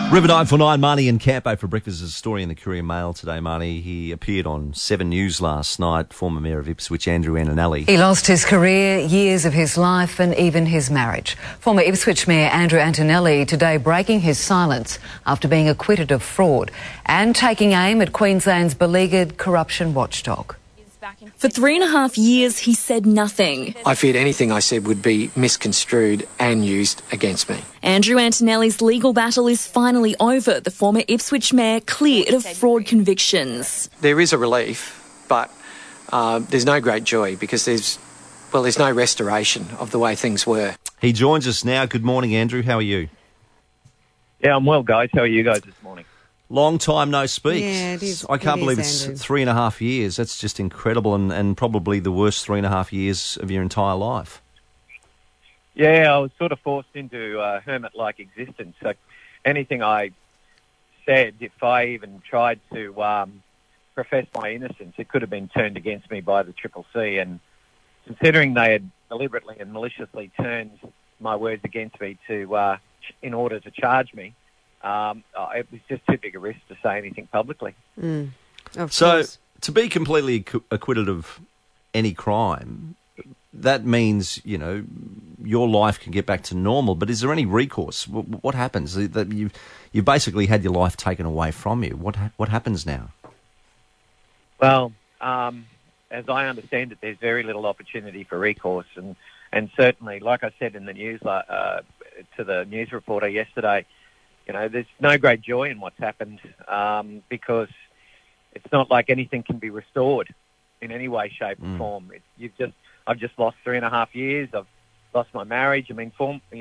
River 949, Marnie and Campo for breakfast is a story in the Courier Mail today, Marnie. He appeared on 7 News last night, former Mayor of Ipswich, Andrew Antonelli. He lost his career, years of his life and even his marriage. Former Ipswich Mayor Andrew Antonelli today breaking his silence after being acquitted of fraud and taking aim at Queensland's beleaguered corruption watchdog. For 3.5 years, he said nothing. I feared anything I said would be misconstrued and used against me. Andrew Antonelli's legal battle is finally over. The former Ipswich mayor cleared of fraud convictions. There is a relief, but there's no great joy because there's no restoration of the way things were. He joins us now. Good morning, Andrew. How are you? Yeah, I'm well, guys. How are you guys this morning? Long time no speak. Yeah, it is. I can't believe it's Andrew. 3.5 years. That's just incredible and probably the worst 3.5 years of your entire life. Yeah, I was sort of forced into a hermit-like existence. So anything I said, if I even tried to profess my innocence, it could have been turned against me by the Triple C. And considering they had deliberately and maliciously turned my words against me in order to charge me, it was just too big a risk to say anything publicly. Of So course. to be completely acquitted of any crime, that means, your life can get back to normal. But is there any recourse? What happens? That you basically had your life taken away from you. What happens now? Well, as I understand it, there's very little opportunity for recourse. And certainly, like I said in the news to the news reporter yesterday, there's no great joy in what's happened because it's not like anything can be restored in any way, shape, or form. I've just lost 3.5 years. I've lost my marriage. I mean,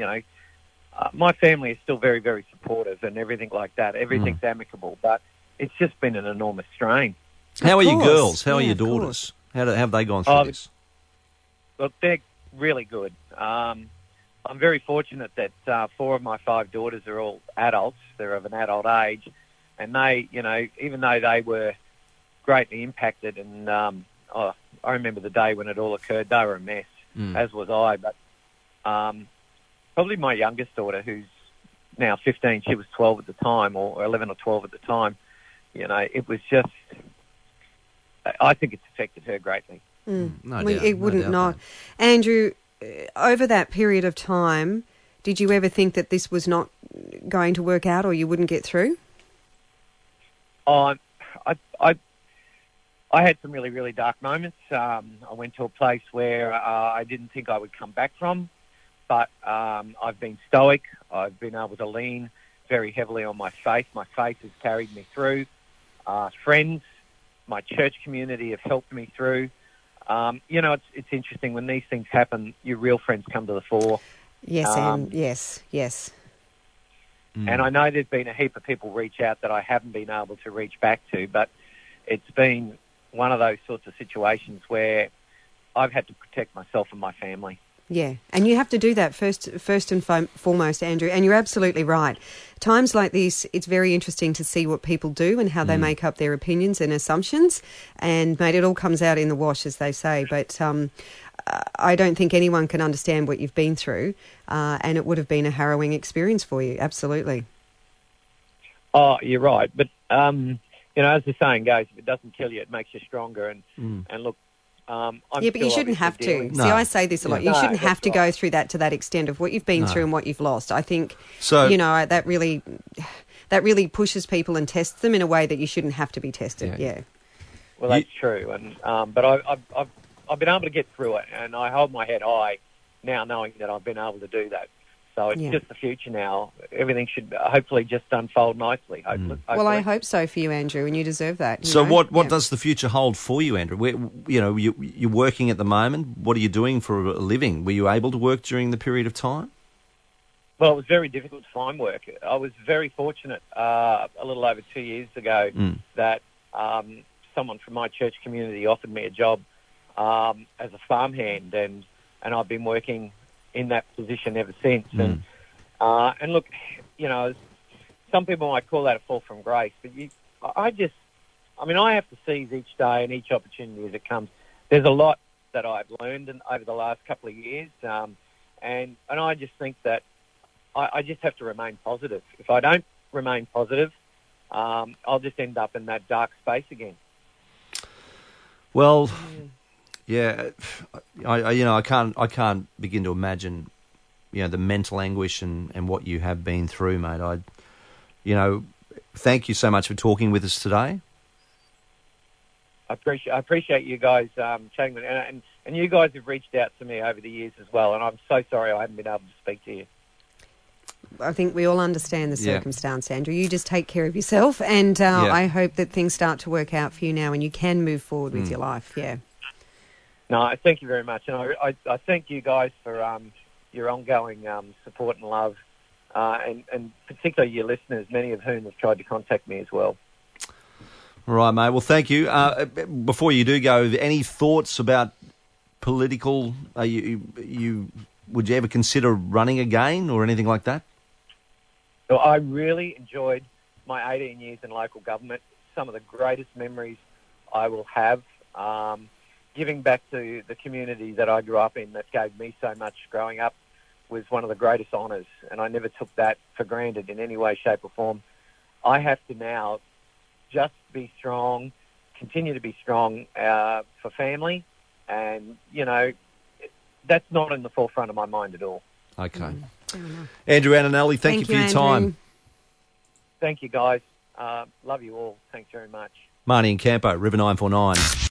my family is still very, very supportive and everything like that. Everything's amicable, but it's just been an enormous strain. How are your course. girls? How are Yeah, your of daughters? How have they gone through this? Look, they're really good. I'm very fortunate that 4 of my 5 daughters are all adults. They're of an adult age. And they, even though they were greatly impacted, and I remember the day when it all occurred, they were a mess, as was I. But probably my youngest daughter, who's now 15, she was 12 at the time, or 11 or 12 at the time, it was just, I think it's affected her greatly. No It wouldn't doubt, not. mate. Andrew, over that period of time, did you ever think that this was not going to work out or you wouldn't get through? I had some really, really dark moments. I went to a place where I didn't think I would come back from, but I've been stoic. I've been able to lean very heavily on my faith. My faith has carried me through. Friends, my church community have helped me through. It's interesting when these things happen, your real friends come to the fore. Yes, and yes. And I know there's been a heap of people reach out that I haven't been able to reach back to, but it's been one of those sorts of situations where I've had to protect myself and my family. Yeah, and you have to do that first and foremost, Andrew, and you're absolutely right. Times like this, it's very interesting to see what people do and how they make up their opinions and assumptions, and, mate, it all comes out in the wash, as they say, but I don't think anyone can understand what you've been through, and it would have been a harrowing experience for you, absolutely. Oh, you're right, but, as the saying goes, if it doesn't kill you, it makes you stronger, and look, but you shouldn't have to. No. See, I say this a lot. Yeah. You shouldn't have to go right. through that to that extent of what you've been through and what you've lost. I think, So- that really pushes people and tests them in a way that you shouldn't have to be tested. Yeah. Well, that's true, and but I've been able to get through it, and I hold my head high now, knowing that I've been able to do that. So it's just the future now. Everything should hopefully just unfold nicely. Hopefully. Well, I hope so for you, Andrew, and you deserve that. So what does the future hold for you, Andrew? You're working at the moment. What are you doing for a living? Were you able to work during the period of time? Well, it was very difficult to find work. I was very fortunate a little over 2 years ago that someone from my church community offered me a job as a farmhand, and I've been working in that position ever since. And look, some people might call that a fall from grace, but I have to seize each day and each opportunity as it comes. There's a lot that I've learned over the last couple of years, and I just think that I just have to remain positive. If I don't remain positive, I'll just end up in that dark space again. Well, yeah, I can't begin to imagine, the mental anguish and what you have been through, mate. Thank you so much for talking with us today. I appreciate you guys chatting with me, and you guys have reached out to me over the years as well, and I'm so sorry I haven't been able to speak to you. I think we all understand the circumstance, Andrew. You just take care of yourself, and I hope that things start to work out for you now and you can move forward with your life, No, thank you very much, and I thank you guys for your ongoing support and love, and particularly your listeners, many of whom have tried to contact me as well. All right, mate. Well, thank you. Before you do go, any thoughts about political? Would you ever consider running again or anything like that? Well, I really enjoyed my 18 years in local government. Some of the greatest memories I will have. Giving back to the community that I grew up in that gave me so much growing up was one of the greatest honours, and I never took that for granted in any way, shape or form. I have to now just be strong, continue to be strong for family, and, that's not in the forefront of my mind at all. Okay. Andrew Antonelli, thank you for your time. Thank you, guys. Love you all. Thanks very much. Marnie and Campo, River 949.